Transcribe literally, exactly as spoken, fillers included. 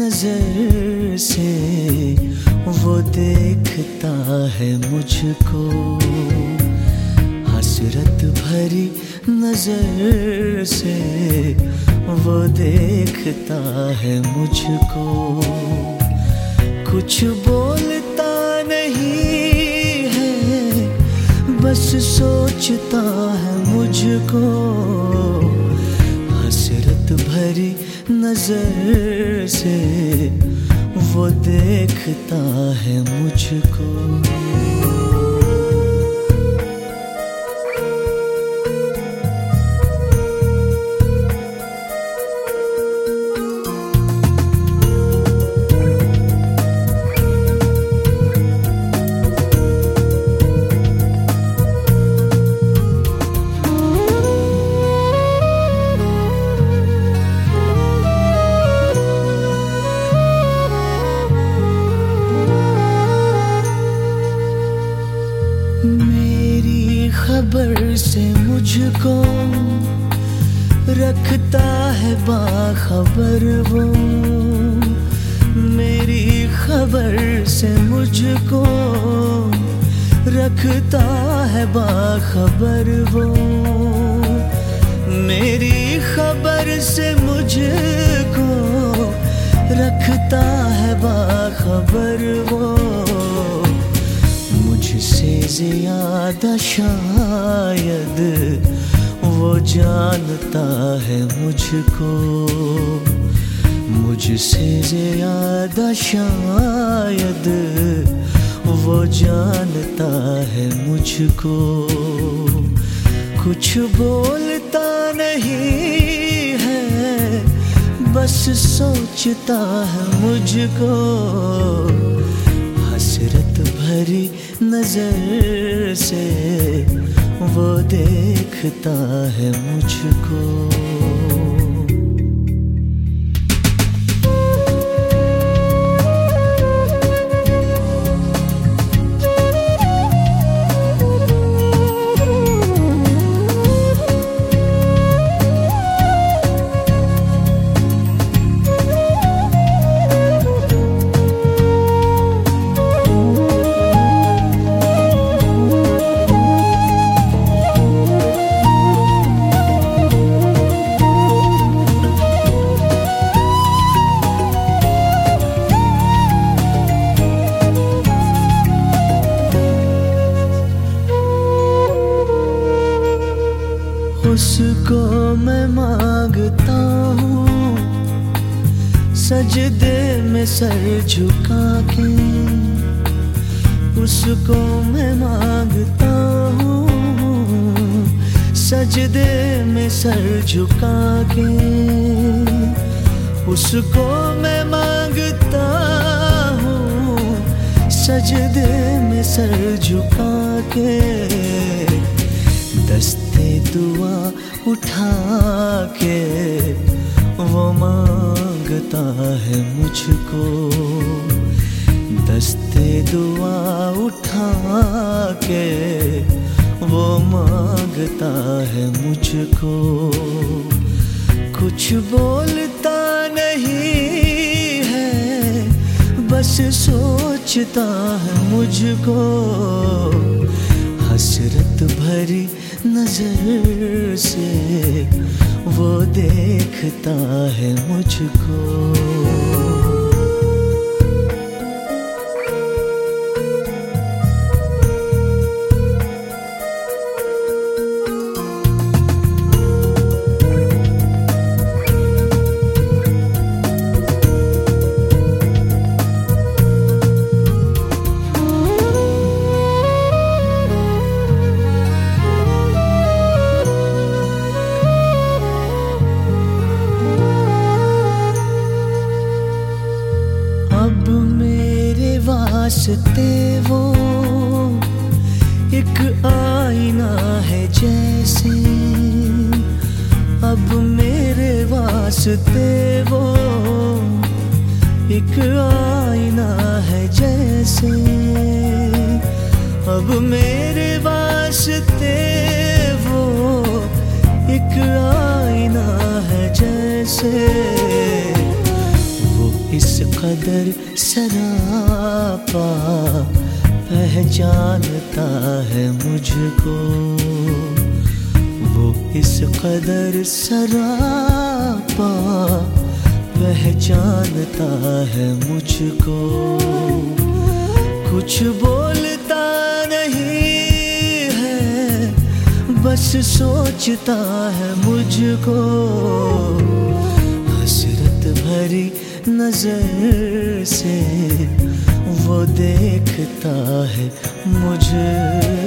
नजर से वो देखता है मुझको, हसरत भरी नजर से वो देखता है मुझको। कुछ बोलता नहीं है, बस सोचता है मुझको, हसरत भरी नजर से वो देखता है मुझको। मेरी खबर से मुझको रखता है बाखबर वो, मेरी खबर से मुझको रखता है बाखबर वो, मेरी खबर से मुझको रखता है बाखबर वो। मुझसे ज्यादा शायद वो जानता है मुझको, मुझसे ज्यादा शायद वो जानता है मुझको। कुछ बोलता नहीं है, बस सोचता है मुझको, हसरत भरी नजर से वो देखता है मुझको। उसको मैं मांगता हूँ सजदे में सर झुका के, उसको मैं मांगता हूँ सजदे में सर झुका के, उसको मैं मांगता हूँ सजदे में सर झुका के। दस्ते दुआ उठा के वो मांगता है मुझको, दस्ते दुआ उठा के वो मांगता है मुझको। कुछ बोलता नहीं है, बस सोचता है मुझको, हसरत भरी नजर से वो देखता है मुझको। वास्ते वो एक आईना है जैसे, अब मेरे वास्ते वो एक आईना है जैसे, अब मेरे वास्ते वो एक आईना है जैसे। वो इस कदर सरापा पहचानता है मुझको, वो इस कदर सरापा पहचानता है मुझको। कुछ बोलता नहीं है, बस सोचता है मुझको, हसरत भरी नजर से वो देखता है मुझको।